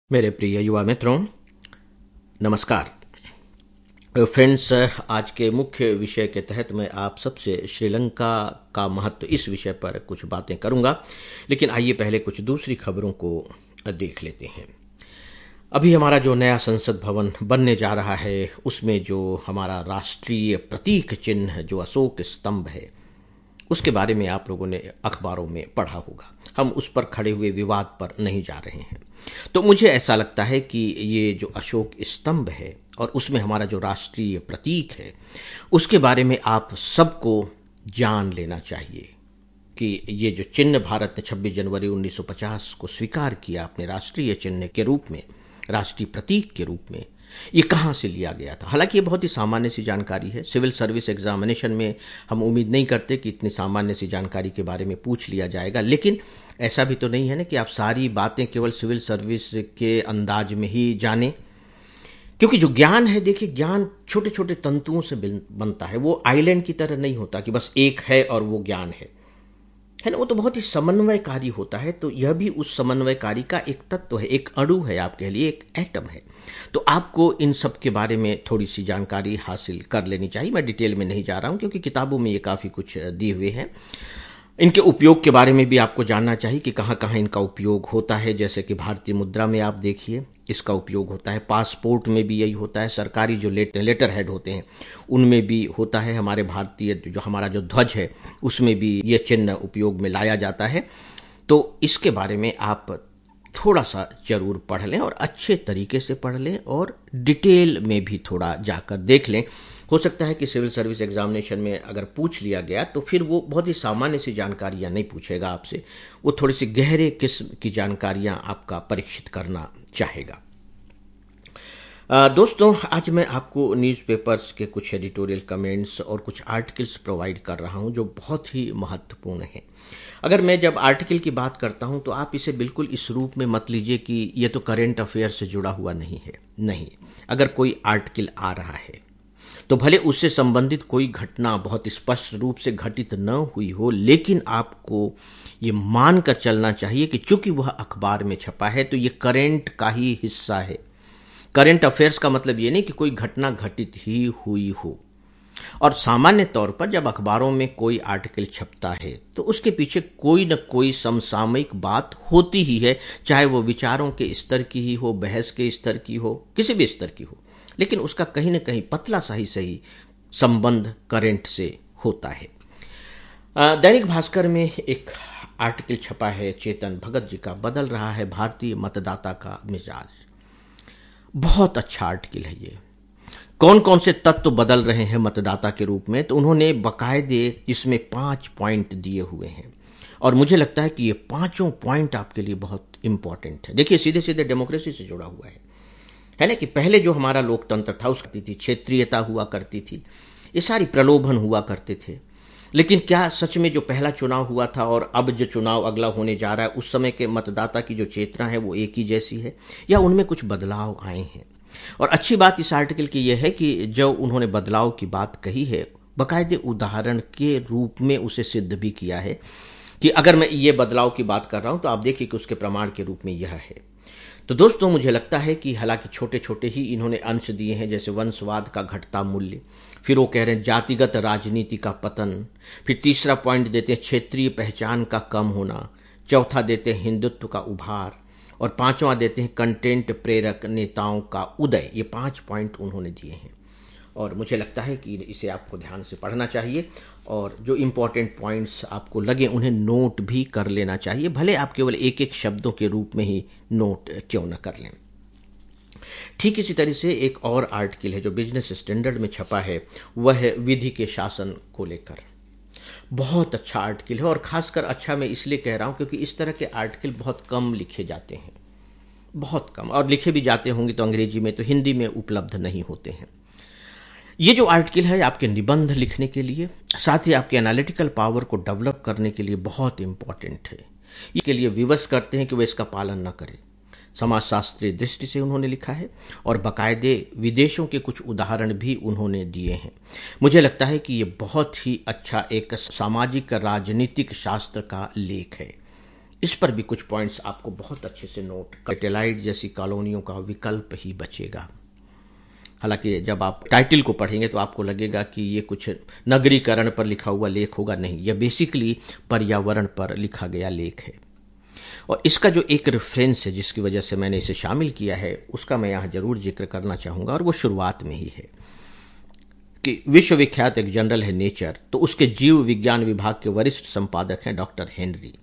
मेरे प्रिय युवा मित्रों, नमस्कार। फ्रेंड्स, आज के मुख्य विषय के तहत मैं आप सबसे श्रीलंका का महत्व इस विषय पर कुछ बातें करूंगा, लेकिन आइए पहले कुछ दूसरी खबरों को देख लेते हैं। अभी हमारा जो नया संसद भवन बनने जा रहा है, उसमें जो हमारा राष्ट्रीय प्रतीक चिन्ह जो अशोक स्तंभ है, उसके बारे में आप लोगों ने अखबारों में पढ़ा होगा। हम उस पर खड़े हुए विवाद पर नहीं जा रहे हैं। तो मुझे ऐसा लगता है कि ये जो अशोक स्तंभ है और उसमें हमारा जो राष्ट्रीय प्रतीक है, उसके बारे में आप सबको जान लेना चाहिए कि ये जो चिन्ह भारत ने 26 जनवरी 1950 को स्वीकार किया अपने राष्ट्रीय चिन्ह के रूप में, राष्ट्रीय प्रतीक के रूप में, ये कहाँ से लिया गया था। हालांकि ये बहुत ही सामान्य सी जानकारी है। सिविल सर्विस एग्जामिनेशन में हम उम्मीद नहीं करते कि इतनी सामान्य सी जानकारी के बारे में पूछ लिया जाएगा, लेकिन ऐसा भी तो नहीं है ना कि आप सारी बातें केवल सिविल सर्विस के अंदाज में ही जानें, क्योंकि जो ज्ञान है, देखिए, ज्ञान छोटे छोटे तंतुओं से बनता है। वो आइलैंड की तरह नहीं होता कि बस एक है और वो ज्ञान है ना। वो तो बहुत ही समन्वयकारी होता है। तो यह भी उस समन्वयकारी का एक तत्व है, एक अणु है, आप कह लिए एक एटम है। तो आपको इन सब के बारे में थोड़ी सी जानकारी हासिल कर लेनी चाहिए। मैं डिटेल में नहीं जा रहा हूं, क्योंकि किताबों में ये काफ़ी कुछ दिए हुए हैं। इनके उपयोग के बारे में भी आपको जानना चाहिए कि कहाँ कहाँ इनका उपयोग होता है। जैसे कि भारतीय मुद्रा में आप देखिए, इसका उपयोग होता है। पासपोर्ट में भी यही होता है। सरकारी जो लेटर हेड होते हैं उनमें भी होता है। हमारे भारतीय जो हमारा जो ध्वज है, उसमें भी ये चिन्ह उपयोग में लाया जाता है। तो इसके बारे में आप थोड़ा सा जरूर पढ़ लें, और अच्छे तरीके से पढ़ लें, और डिटेल में भी थोड़ा जाकर देख लें। हो सकता है कि सिविल सर्विस एग्जामिनेशन में अगर पूछ लिया गया तो फिर वो बहुत ही सामान्य सी जानकारियां नहीं पूछेगा आपसे, वो थोड़ी सी गहरे किस्म की जानकारियां आपका परीक्षित करना चाहेगा। दोस्तों, आज मैं आपको न्यूज़पेपर्स के कुछ एडिटोरियल कमेंट्स और कुछ आर्टिकल्स प्रोवाइड कर रहा हूं जो बहुत ही महत्वपूर्ण हैं। अगर मैं जब आर्टिकल की बात करता हूं तो आप इसे बिल्कुल इस रूप में मत लीजिए कि यह तो करेंट अफेयर से जुड़ा हुआ नहीं है। नहीं, अगर कोई आर्टिकल आ रहा है तो भले उससे संबंधित कोई घटना बहुत स्पष्ट रूप से घटित न हुई हो, लेकिन आपको ये मानकर चलना चाहिए कि चूंकि वह अखबार में छपा है तो ये करेंट का ही हिस्सा है। करेंट अफेयर्स का मतलब ये नहीं कि कोई घटना घटित ही हुई हो। और सामान्य तौर पर जब अखबारों में कोई आर्टिकल छपता है तो उसके पीछे कोई न कोई समसामयिक बात होती ही है, चाहे वो विचारों के स्तर की ही हो, बहस के स्तर की हो, किसी भी स्तर की हो, लेकिन उसका कहीं न कहीं पतला सा ही सही संबंध करंट से होता है। दैनिक भास्कर में एक आर्टिकल छपा है चेतन भगत जी का, बदल रहा है भारतीय मतदाता का मिजाज। बहुत अच्छा आर्टिकल है ये। कौन कौन से तत्व बदल रहे हैं मतदाता के रूप में, तो उन्होंने बाकायदे इसमें 5 पॉइंट दिए हुए हैं, और मुझे लगता है कि ये 5 पॉइंट आपके लिए बहुत इंपॉर्टेंट है। देखिए, सीधे सीधे डेमोक्रेसी से जुड़ा हुआ है ना, कि पहले जो हमारा लोकतंत्र था उसकी थी क्षेत्रीयता हुआ करती थी, ये सारी प्रलोभन हुआ करते थे। लेकिन क्या सच में जो पहला चुनाव हुआ था और अब जो चुनाव अगला होने जा रहा है, उस समय के मतदाता की जो चेतना है वो एक ही जैसी है, या उनमें कुछ बदलाव आए हैं? और अच्छी बात इस आर्टिकल की यह है कि जो उन्होंने बदलाव की बात कही है, बाकायदे उदाहरण के रूप में उसे सिद्ध भी किया है कि अगर मैं ये बदलाव की बात कर रहा हूं तो आप देखिए कि उसके प्रमाण के रूप में यह है। तो दोस्तों, मुझे लगता है कि हालांकि छोटे छोटे ही इन्होंने अंश दिए हैं, जैसे वंशवाद का घटता मूल्य, फिर वो कह रहे हैं जातिगत राजनीति का पतन, फिर तीसरा पॉइंट देते हैं क्षेत्रीय पहचान का कम होना, चौथा देते हैं हिंदुत्व का उभार, और पांचवा देते हैं कंटेंट प्रेरक नेताओं का उदय। ये 5 पॉइंट उन्होंने दिए हैं, और मुझे लगता है कि इसे आपको ध्यान से पढ़ना चाहिए, और जो इंपॉर्टेंट पॉइंट्स आपको लगे उन्हें नोट भी कर लेना चाहिए, भले आप केवल एक एक शब्दों के रूप में ही नोट क्यों न कर लें। ठीक इसी तरह से एक और आर्टिकल है जो बिजनेस स्टैंडर्ड में छपा है, वह है विधि के शासन को लेकर। बहुत अच्छा आर्टिकल है, और खासकर अच्छा मैं इसलिए कह रहा हूं क्योंकि इस तरह के आर्टिकल बहुत कम लिखे जाते हैं, बहुत कम, और लिखे भी जाते होंगे तो अंग्रेजी में, तो हिंदी में उपलब्ध नहीं होते हैं। ये जो आर्टिकल है आपके निबंध लिखने के लिए, साथ ही आपके एनालिटिकल पावर को डेवलप करने के लिए बहुत इंपॉर्टेंट है। इसके लिए विवश करते हैं कि वे इसका पालन न करें। समाजशास्त्रीय दृष्टि से उन्होंने लिखा है, और बाकायदे विदेशों के कुछ उदाहरण भी उन्होंने दिए हैं। मुझे लगता है कि ये बहुत ही अच्छा एक सामाजिक राजनीतिक शास्त्र का लेख है। इस पर भी कुछ पॉइंट्स आपको बहुत अच्छे से नोट, सैटेलाइट जैसी कॉलोनियों का विकल्प ही बचेगा। हालांकि जब आप टाइटल को पढ़ेंगे तो आपको लगेगा कि ये कुछ नगरीकरण पर लिखा हुआ लेख होगा, नहीं, यह बेसिकली पर्यावरण पर लिखा गया लेख है। और इसका जो एक रेफरेंस है जिसकी वजह से मैंने इसे शामिल किया है, उसका मैं यहाँ जरूर जिक्र करना चाहूँगा, और वो शुरुआत में ही है कि विश्वविख्यात एक जर्नल है नेचर, तो उसके जीव विज्ञान विभाग के वरिष्ठ संपादक हैं डॉक्टर हेनरी।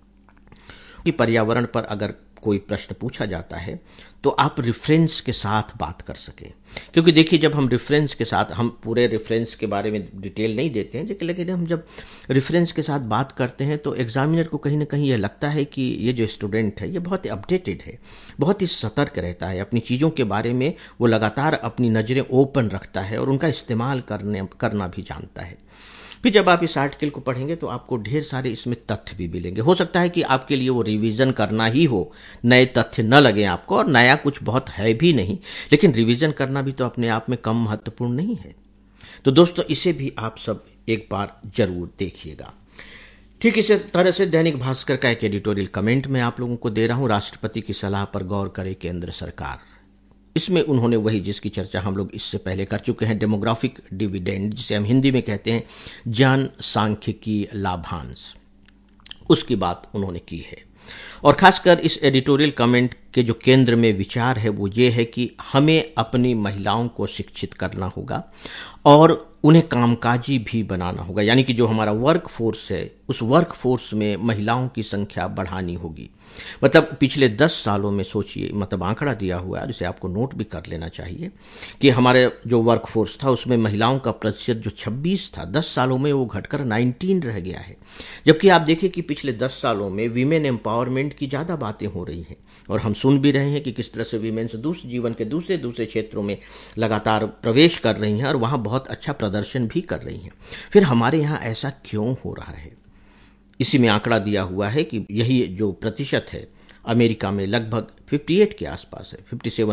कि पर्यावरण पर अगर कोई प्रश्न पूछा जाता है तो आप रेफरेंस के साथ बात कर सकें, क्योंकि देखिए जब हम रेफरेंस के साथ, हम पूरे रेफरेंस के बारे में डिटेल नहीं देते हैं, लेकिन हम जब रेफरेंस के साथ बात करते हैं तो एग्जामिनर को कहीं ना कहीं यह लगता है कि ये जो स्टूडेंट है ये बहुत अपडेटेड है, बहुत ही सतर्क रहता है, अपनी चीज़ों के बारे में वो लगातार अपनी नज़रें ओपन रखता है और उनका इस्तेमाल करना भी जानता है। फिर जब आप इस आर्टिकल को पढ़ेंगे तो आपको ढेर सारे इसमें तथ्य भी मिलेंगे। हो सकता है कि आपके लिए वो रिवीजन करना ही हो, नए तथ्य न लगे आपको, और नया कुछ बहुत है भी नहीं, लेकिन रिवीजन करना भी तो अपने आप में कम महत्वपूर्ण नहीं है। तो दोस्तों इसे भी आप सब एक बार जरूर देखिएगा। ठीक इसी तरह से दैनिक भास्कर का एक एडिटोरियल कमेंट मैं आप लोगों को दे रहा हूं, राष्ट्रपति की सलाह पर गौर करे केंद्र सरकार। इसमें उन्होंने वही जिसकी चर्चा हम लोग इससे पहले कर चुके हैं, डेमोग्राफिक डिविडेंड, जिसे हम हिंदी में कहते हैं जन सांख्यिकी लाभांश, उसकी बात उन्होंने की है। और खासकर इस एडिटोरियल कमेंट के जो केंद्र में विचार है वो ये है कि हमें अपनी महिलाओं को शिक्षित करना होगा और उन्हें कामकाजी भी बनाना होगा, यानी कि जो हमारा वर्क फोर्स है उस वर्क फोर्स में महिलाओं की संख्या बढ़ानी होगी। मतलब पिछले 10 सालों में सोचिए, मतलब आंकड़ा दिया हुआ है जिसे आपको नोट भी कर लेना चाहिए कि हमारे जो वर्क फोर्स था उसमें महिलाओं का प्रतिशत जो 26 था, 10 सालों में वो घटकर 19 रह गया है। जबकि आप देखिए कि पिछले 10 सालों में वीमेन एम्पावरमेंट की ज़्यादा बातें हो रही हैं और हम सुन भी रहे हैं कि किस तरह से वीमेन्स जीवन के दूसरे क्षेत्रों में लगातार प्रवेश कर रही हैं और वहाँ बहुत अच्छा प्रदर्शन भी कर रही हैं। फिर हमारे यहाँ ऐसा क्यों हो रहा है? इसी में आंकड़ा दिया हुआ है कि यही जो प्रतिशत है अमेरिका में लगभग 58 के आसपास है,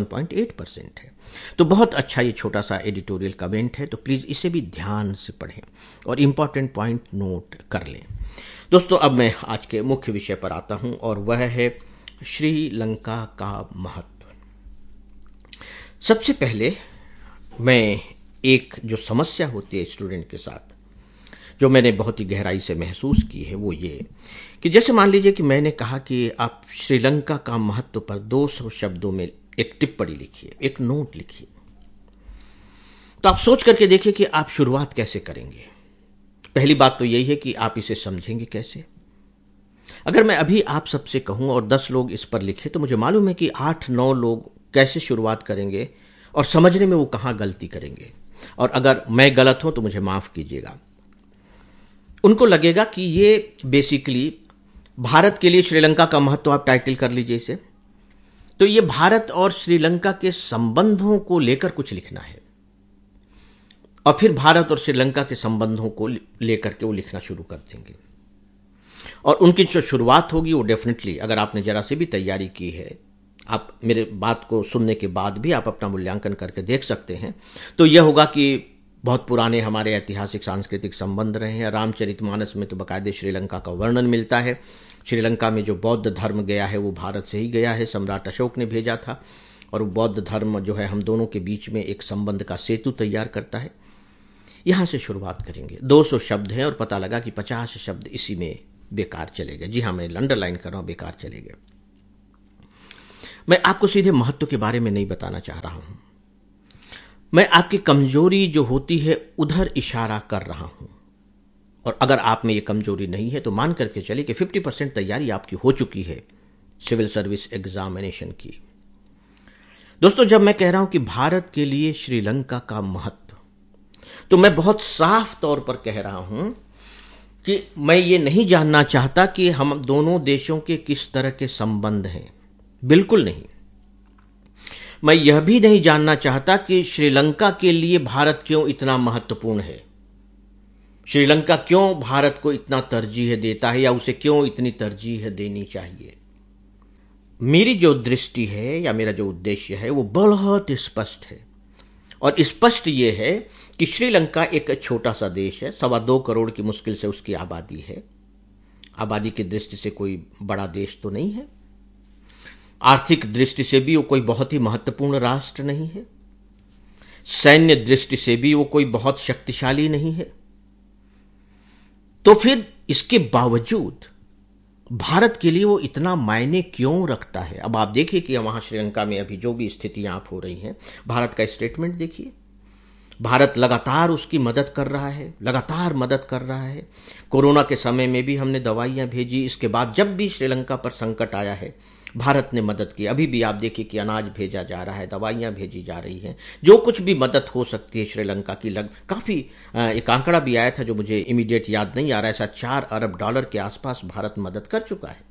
57.8% है। तो बहुत अच्छा ये छोटा सा एडिटोरियल कमेंट है, तो प्लीज इसे भी ध्यान से पढ़ें और इंपॉर्टेंट पॉइंट नोट कर लें। दोस्तों अब मैं आज के मुख्य विषय पर आता हूं और वह है श्रीलंका का महत्व। सबसे पहले मैं एक जो समस्या होती है स्टूडेंट के साथ, जो मैंने बहुत ही गहराई से महसूस की है, वो ये कि जैसे मान लीजिए कि मैंने कहा कि आप श्रीलंका का महत्व पर 200 शब्दों में एक टिप्पणी लिखिए, एक नोट लिखिए। तो आप सोच करके देखिए कि आप शुरुआत कैसे करेंगे। पहली बात तो यही है कि आप इसे समझेंगे कैसे। अगर मैं अभी आप सबसे कहूं और 10 लोग इस पर लिखे तो मुझे मालूम है कि 8-9 लोग कैसे शुरुआत करेंगे और समझने में वो कहां गलती करेंगे, और अगर मैं गलत हूं तो मुझे माफ कीजिएगा। उनको लगेगा कि ये बेसिकली भारत के लिए श्रीलंका का महत्व, आप टाइटल कर लीजिए इसे, तो ये भारत और श्रीलंका के संबंधों को लेकर कुछ लिखना है और फिर भारत और श्रीलंका के संबंधों को लेकर के वो लिखना शुरू कर देंगे। और उनकी जो शुरुआत होगी वो डेफिनेटली, अगर आपने जरा से भी तैयारी की है, आप मेरे बात को सुनने के बाद भी आप अपना मूल्यांकन करके देख सकते हैं, तो यह होगा कि बहुत पुराने हमारे ऐतिहासिक सांस्कृतिक संबंध रहे हैं। रामचरितमानस में तो बाकायदे श्रीलंका का वर्णन मिलता है। श्रीलंका में जो बौद्ध धर्म गया है वो भारत से ही गया है, सम्राट अशोक ने भेजा था, और वो बौद्ध धर्म जो है हम दोनों के बीच में एक संबंध का सेतु तैयार करता है। यहां से शुरुआत करेंगे। 200 शब्द हैं और पता लगा कि 50 शब्द इसी में बेकार चले गए। जी हाँ, मैं अंडरलाइन कर रहा हूं, बेकार चले गए। मैं आपको सीधे महत्व के बारे में नहीं बताना चाह रहा हूं, मैं आपकी कमजोरी जो होती है उधर इशारा कर रहा हूं। और अगर आप में ये कमजोरी नहीं है तो मान करके चलिए कि 50% तैयारी आपकी हो चुकी है सिविल सर्विस एग्जामिनेशन की। दोस्तों जब मैं कह रहा हूं कि भारत के लिए श्रीलंका का महत्व, तो मैं बहुत साफ तौर पर कह रहा हूं कि मैं ये नहीं जानना चाहता कि हम दोनों देशों के किस तरह के संबंध हैं, बिल्कुल नहीं। मैं यह भी नहीं जानना चाहता कि श्रीलंका के लिए भारत क्यों इतना महत्वपूर्ण है, श्रीलंका क्यों भारत को इतना तरजीह देता है या उसे क्यों इतनी तरजीह देनी चाहिए। मेरी जो दृष्टि है या मेरा जो उद्देश्य है वो बहुत स्पष्ट है, और स्पष्ट ये है कि श्रीलंका एक छोटा सा देश है, 2.25 करोड़ की मुश्किल से उसकी आबादी है। आबादी की दृष्टि से कोई बड़ा देश तो नहीं है, आर्थिक दृष्टि से भी वो कोई बहुत ही महत्वपूर्ण राष्ट्र नहीं है, सैन्य दृष्टि से भी वो कोई बहुत शक्तिशाली नहीं है। तो फिर इसके बावजूद भारत के लिए वो इतना मायने क्यों रखता है? अब आप देखिए कि वहां श्रीलंका में अभी जो भी स्थितियां आप हो रही हैं, भारत का स्टेटमेंट देखिए। भारत लगातार उसकी मदद कर रहा है, लगातार मदद कर रहा है। कोरोना के समय में भी हमने दवाइयां भेजी, इसके बाद जब भी श्रीलंका पर संकट आया है भारत ने मदद की। अभी भी आप देखिए कि अनाज भेजा जा रहा है, दवाइयां भेजी जा रही हैं, जो कुछ भी मदद हो सकती है श्रीलंका की। काफी एक आंकड़ा भी आया था जो मुझे इमीडिएट याद नहीं आ रहा है, ऐसा $4 अरब के आसपास भारत मदद कर चुका है।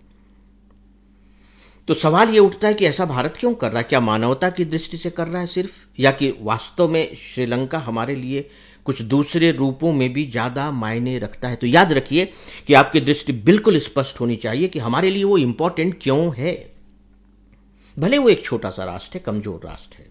तो सवाल यह उठता है कि ऐसा भारत क्यों कर रहा है? क्या मानवता की दृष्टि से कर रहा है सिर्फ, या कि वास्तव में श्रीलंका हमारे लिए कुछ दूसरे रूपों में भी ज्यादा मायने रखता है? तो याद रखिए कि आपकी दृष्टि बिल्कुल स्पष्ट होनी चाहिए कि हमारे लिए वो इंपॉर्टेंट क्यों है। भले वो एक छोटा सा राष्ट्र है, कमजोर राष्ट्र है,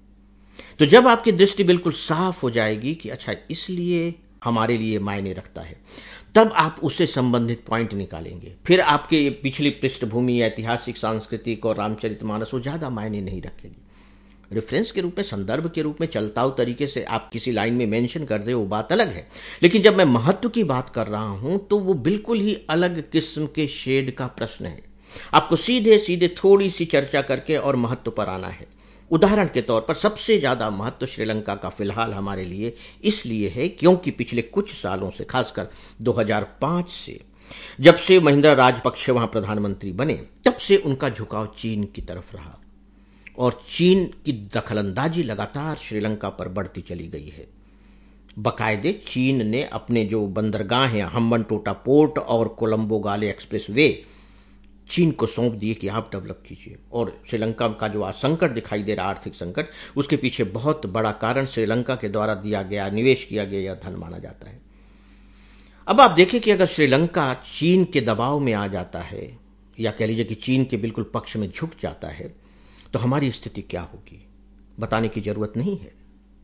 तो जब आपकी दृष्टि बिल्कुल साफ हो जाएगी कि अच्छा इसलिए हमारे लिए मायने रखता है, तब आप उससे संबंधित पॉइंट निकालेंगे। फिर आपके पिछली पृष्ठभूमि, ऐतिहासिक, सांस्कृतिक और रामचरितमानस वो ज्यादा मायने नहीं रखेगी। रेफरेंस के रूप में, संदर्भ के रूप में, चलताऊ तरीके से आप किसी लाइन में मेंशन कर दे, वो बात अलग है। लेकिन जब मैं महत्व की बात कर रहा हूं तो वो बिल्कुल ही अलग किस्म के शेड का प्रश्न है। आपको सीधे सीधे थोड़ी सी चर्चा करके और महत्व पर आना है। उदाहरण के तौर पर सबसे ज्यादा महत्व श्रीलंका का फिलहाल हमारे लिए इसलिए है क्योंकि पिछले कुछ सालों से, खासकर 2005 से, जब से महिंद्रा राजपक्षे वहां प्रधानमंत्री बने, तब से उनका झुकाव चीन की तरफ रहा और चीन की दखलंदाजी लगातार श्रीलंका पर बढ़ती चली गई है। बकायदे चीन ने अपने जो बंदरगाह हैं, हम्बनटोटा पोर्ट और कोलंबो गाले एक्सप्रेस वे, चीन को सौंप दिए कि आप डेवलप कीजिए। और श्रीलंका का जो आज संकट दिखाई दे रहा, आर्थिक संकट, उसके पीछे बहुत बड़ा कारण श्रीलंका के द्वारा दिया गया, निवेश किया गया यह धन माना जाता है। अब आप देखिए कि अगर श्रीलंका चीन के दबाव में आ जाता है, या कह लीजिए कि चीन के बिल्कुल पक्ष में झुक जाता है, तो हमारी स्थिति क्या होगी बताने की जरूरत नहीं है।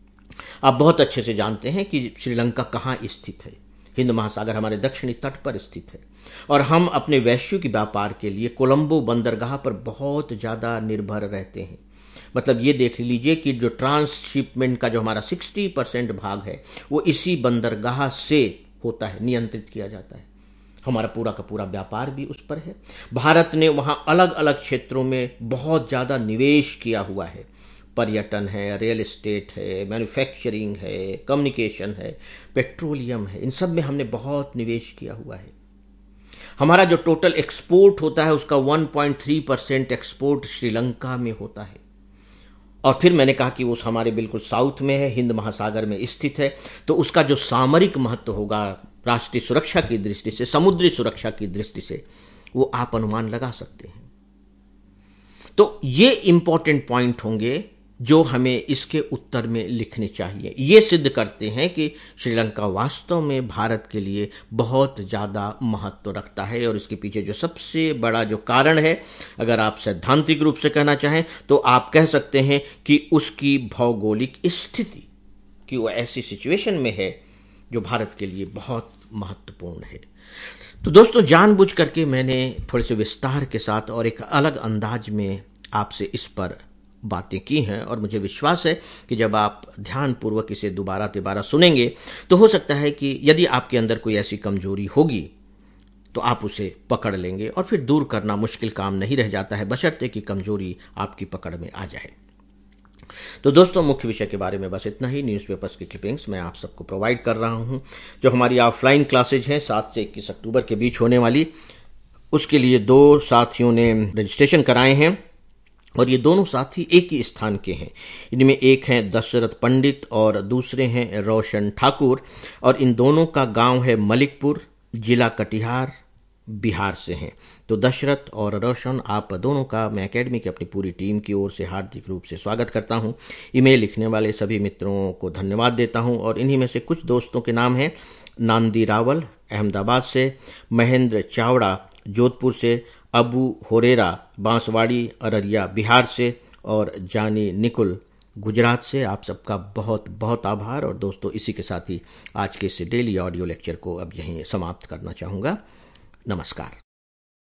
आप बहुत अच्छे से जानते हैं कि श्रीलंका कहां स्थित है। हिंद महासागर हमारे दक्षिणी तट पर स्थित है और हम अपने वैश्विक व्यापार के लिए कोलंबो बंदरगाह पर बहुत ज्यादा निर्भर रहते हैं। मतलब ये देख लीजिए कि जो ट्रांसशिपमेंट का जो हमारा 60% भाग है वो इसी बंदरगाह से होता है, नियंत्रित किया जाता है। हमारा पूरा का पूरा व्यापार भी उस पर है। भारत ने वहां अलग अलग क्षेत्रों में बहुत ज्यादा निवेश किया हुआ है। पर्यटन है, रियल एस्टेट है, मैन्युफैक्चरिंग है, कम्युनिकेशन है, पेट्रोलियम है, इन सब में हमने बहुत निवेश किया हुआ है। हमारा जो टोटल एक्सपोर्ट होता है उसका 1.3% एक्सपोर्ट श्रीलंका में होता है। और फिर मैंने कहा कि वो हमारे बिल्कुल साउथ में है, हिंद महासागर में स्थित है, तो उसका जो सामरिक महत्व होगा राष्ट्रीय सुरक्षा की दृष्टि से, समुद्री सुरक्षा की दृष्टि से, वो आप अनुमान लगा सकते हैं। तो ये इंपॉर्टेंट पॉइंट होंगे जो हमें इसके उत्तर में लिखने चाहिए। ये सिद्ध करते हैं कि श्रीलंका वास्तव में भारत के लिए बहुत ज्यादा महत्व रखता है। और इसके पीछे जो सबसे बड़ा जो कारण है, अगर आप सैद्धांतिक रूप से कहना चाहें तो आप कह सकते हैं कि उसकी भौगोलिक स्थिति, कि वो ऐसी सिचुएशन में है जो भारत के लिए बहुत महत्वपूर्ण है। तो दोस्तों, जानबूझ करके मैंने थोड़े से विस्तार के साथ और एक अलग अंदाज में आपसे इस पर बातें की हैं, और मुझे विश्वास है कि जब आप ध्यानपूर्वक इसे दोबारा तिबारा सुनेंगे तो हो सकता है कि यदि आपके अंदर कोई ऐसी कमजोरी होगी तो आप उसे पकड़ लेंगे, और फिर दूर करना मुश्किल काम नहीं रह जाता है, बशर्ते कि कमजोरी आपकी पकड़ में आ जाए। तो दोस्तों, मुख्य विषय के बारे में बस इतना ही। न्यूज़पेपर्स की क्लिपिंग्स मैं आप सबको प्रोवाइड कर रहा हूं। जो हमारी ऑफलाइन क्लासेज हैं 7 से 21 अक्टूबर के बीच होने वाली, उसके लिए 2 साथियों ने रजिस्ट्रेशन कराए हैं, और ये दोनों साथी एक ही स्थान के हैं। इनमें एक हैं दशरथ पंडित और दूसरे हैं रोशन ठाकुर, और इन दोनों का गांव है मलिकपुर, जिला कटिहार, बिहार से हैं। तो दशरथ और रोशन, आप दोनों का मैं एकेडमी की अपनी पूरी टीम की ओर से हार्दिक रूप से स्वागत करता हूं। ईमेल लिखने वाले सभी मित्रों को धन्यवाद देता हूं, और इन्हीं में से कुछ दोस्तों के नाम हैं नांदी रावल अहमदाबाद से, महेंद्र चावड़ा जोधपुर से, अबू होरेरा बांसवाड़ी अररिया बिहार से, और जानी निकुल गुजरात से। आप सबका बहुत बहुत आभार। और दोस्तों, इसी के साथ ही आज के इस डेली ऑडियो लेक्चर को अब यहीं समाप्त करना चाहूँगा। नमस्कार।